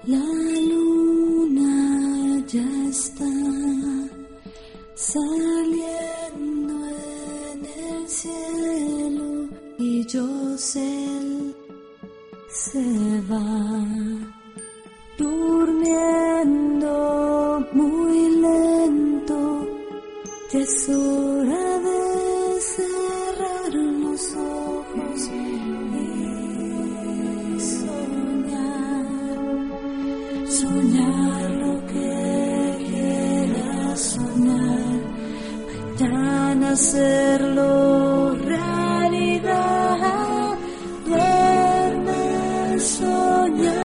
La luna ya está saliendo en el cielo y Yosel se va durmiendo muy lento. Ya es hora de cerrar los ojos y soñar lo que quieras soñar, mañana hacerlo